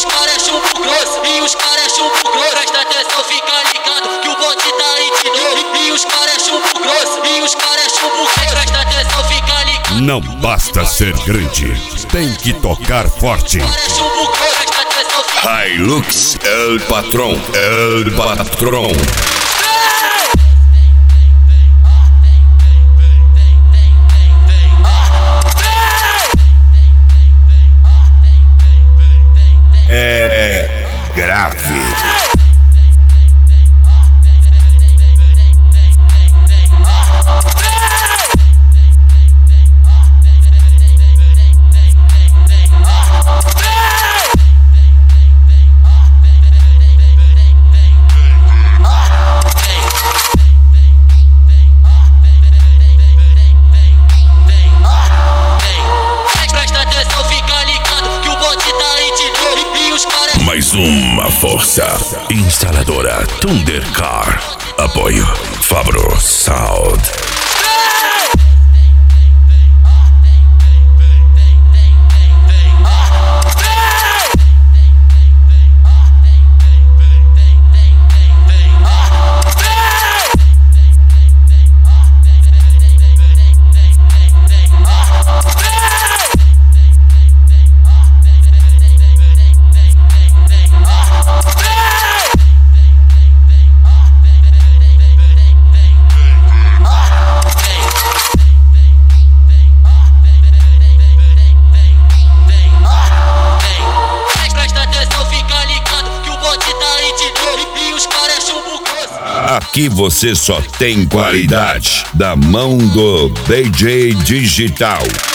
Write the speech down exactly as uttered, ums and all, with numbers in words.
os caras é chumbo grosso, e os caras é chumbo grosso. Presta atenção, fica ligado que o bonde tá aí de novo. E os caras é chumbo grosso, e os caras é chumbo grosso. Presta atenção, fica ligado. Não basta ser grande, tem que tocar forte. Hilux, El Patrón, El Patrón. É grave. Mais uma força. Instaladora Thundercar. Apoio Fabro Sound. Aqui você só tem qualidade da mão do D J Digital.